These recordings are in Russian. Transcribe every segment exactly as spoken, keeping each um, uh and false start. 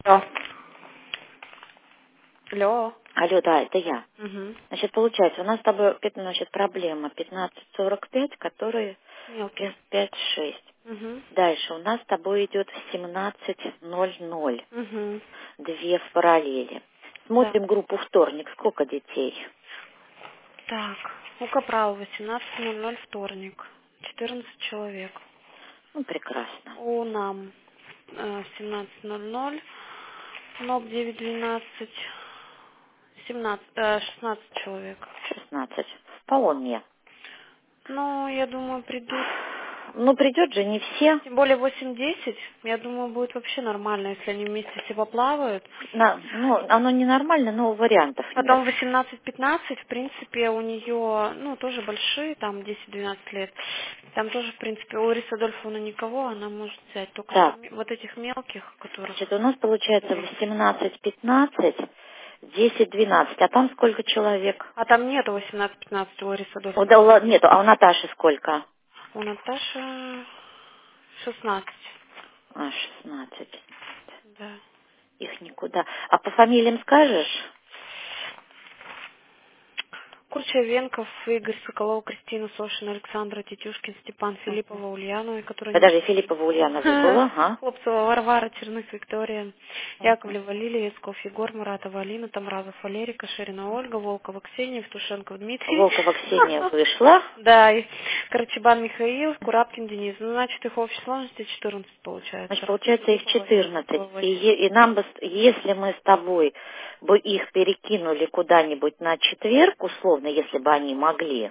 Алло. Алло. Алло, да, это я. Угу. Значит, получается, у нас с тобой пят- значит, проблема пятнадцать сорок пять, которые Мелких. пять шесть. Угу. Дальше у нас с тобой идет семнадцать ноль ноль. Угу. Две в параллели. Да. Смотрим группу вторник. Сколько детей? Так. У Капрал восемнадцать ноль ноль вторник. четырнадцать человек. Ну, прекрасно. У нам э, семнадцать ноль ноль. НОП девять двенадцать. семнадцать, э, шестнадцать человек. шестнадцать. Вполне. Ну, я думаю, придут. Ну, придет же не все. Тем более восемь-десять. Я думаю, будет вообще нормально, если они вместе все поплавают. На- ну, оно ненормально, но вариантов нет. Потом восемнадцать-пятнадцать, в принципе, у нее, ну, тоже большие, там десять-двенадцать лет. Там тоже, в принципе, у Ларисы Адольфовны никого, она может взять только Так, м- вот этих мелких, которых... значит, у нас получается восемнадцать пятнадцать, десять двенадцать. А там сколько человек? А там нету восемнадцать-пятнадцать у Ларисы О, да, Адольфовны. ла- нету. А у Наташи сколько? У Наташи шестнадцать. А, шестнадцать. Да. Их никуда. А по фамилиям скажешь? Курчавенков, Игорь, Соколов, Кристина, Сошина, Александра, Тетюшкин, Степан, Мгм. Филиппова, Ульяна, которая не Подожди, приедет. Филиппова Ульяна забыла, ага. Хлопцева, Варвара, Черных, Виктория, Мгм. Яковлева, Лилия, Ясков, Егор, Муратова, Алина, Тамразов, Валерий, Каширина, Ольга, Волкова, Ксения, Евтушенков, Дмитрий. Волкова Ксения вышла. Да, и Карачебан Михаил, Курапкин Денис. Ну, значит, их в общей сложности четырнадцать получается. Значит, получается их Филиппова, четырнадцать. Филиппова, И, восемь. е- и нам бы, с- если мы с тобой бы их перекинули куда-нибудь на четверг, условно, если бы они могли.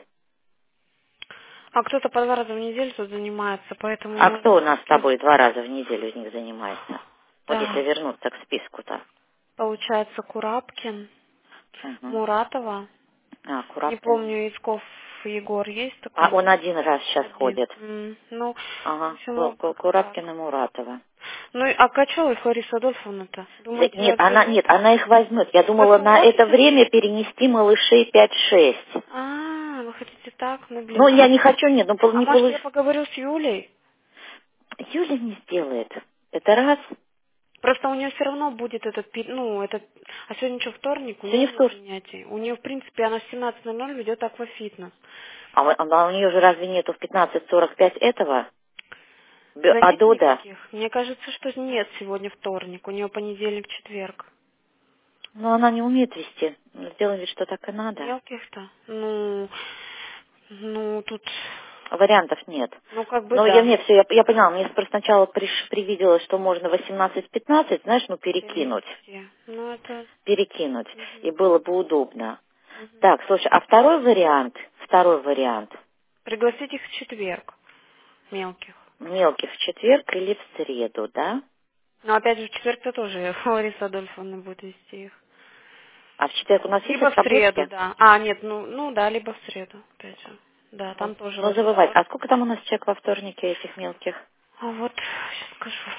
А кто-то по два раза в неделю тут занимается, поэтому А можно кто у нас с все-таки... тобой два раза в неделю из них занимается? Вот если Да, вернуться к списку-то. получается Курапкин, Угу. Муратова. А, Не Курапкин. помню, Исков Егор есть А такой? он один раз сейчас Один. ходит. М, Ну, в Ага, общем, Ку- вот Ку- как-то так. Курапкин и Муратова. Ну, и- а Качёва Лариса Адольфовна-то? Да Думаете, нет, она, отберут? нет, она их возьмет. Я думала на это Посмотрим. время перенести малышей пять-шесть. А, вы хотите так? Ну, Ну, блин. я А, не хочу, нет, ну, пол- а не может, я получится. поговорю с Юлей? Юля не сделает. Это раз. Просто у нее все равно будет этот, пи- ну, этот, а сегодня что, вторник, у нее Сегодня нет вторник. занятий. У нее, в принципе, она в семнадцать ноль ноль ведет аквафитнес. А, у а у нее же разве нету в пятнадцать сорок пять этого? Б- Занятий Адода? никаких? Мне кажется, что нет сегодня вторник. У нее понедельник, четверг. Ну, она не умеет вести. Ну, сделаем вид, что так и надо. Мелких-то? Ну, ну, тут, Вариантов нет. ну, как бы Ну, я, да, нет, все, я, я поняла. Мне просто сначала приш- привиделось, что можно восемнадцать пятнадцать, знаешь, ну, перекинуть. перевести. Ну, это... Перекинуть. И Мгм, было бы удобно. мгм. Так, слушай, а второй вариант, второй вариант, Пригласить их в четверг, мелких. мелких в четверг или в среду, да? Но опять же, в четверг-то тоже Лариса Адольфовна будет вести их. А в четверг у нас есть Либо в среду, освободки? да. А, нет, ну, ну да, либо в среду, опять же. Да, Ну, там тоже ну, Лариса забывать. А Адольфовна. сколько там у нас человек во вторнике этих мелких? А вот, сейчас скажу.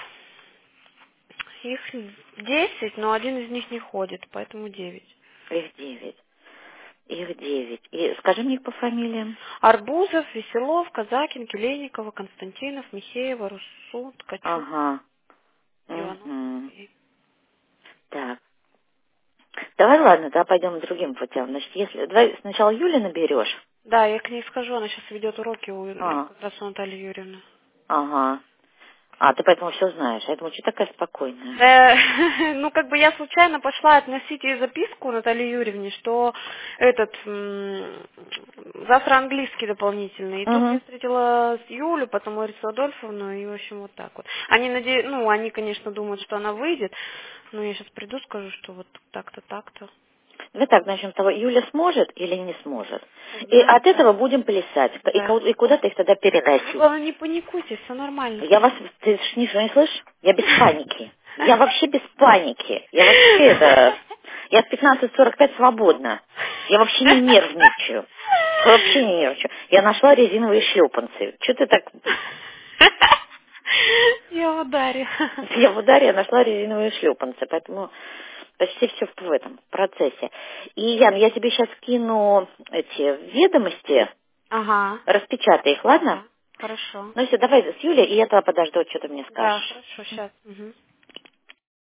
Их десять, но один из них не ходит, поэтому девять. Их девять. Их девять. И скажи мне их по фамилиям. Арбузов, Веселов, Казакин, Келейникова, Константинов, Михеева, Руссу, Ткачук, Ага. Иванов, Угу. Матвей. Так. Давай, ладно, да, пойдем другим путем. Значит, если давай сначала Юли наберешь. Да, я к ней скажу, она сейчас ведет уроки у, А, как раз у Натальи Юрьевны. ага. А, ты поэтому все знаешь. Я думаю, что такая спокойная. Э, Ну, как бы я случайно пошла относить ей записку Наталье Юрьевне, что этот м, завтра английский дополнительный. И тут я Угу. встретила Юлю, потом Ларису Адольфовну, и, в общем, вот так вот. Они, наде... ну, они, конечно, думают, что она выйдет, но я сейчас приду, скажу, что вот так-то, так-то. Давай так, начнем с того, Юля сможет или не сможет. И от Знаете? этого будем плясать. И Да. ку- и куда-то их тогда Вы, переносить. главное, не паникуйте, все нормально. Я вас, ты ж не, не слышишь? Я без паники. Я вообще без паники. Я вообще это... Я с пятнадцать сорок пять свободна. Я вообще не нервничаю. Вообще не нервничаю. Я нашла резиновые шлепанцы. Что ты так... Я в ударе. Я в ударе, я нашла резиновые шлепанцы, поэтому почти все в этом процессе. И, Ян, я тебе сейчас кину эти ведомости, Ага. распечатай их, ладно? Да. Хорошо. Ну все, давай с Юлей, и я тогда подожду, что ты мне Да, скажешь. хорошо, сейчас.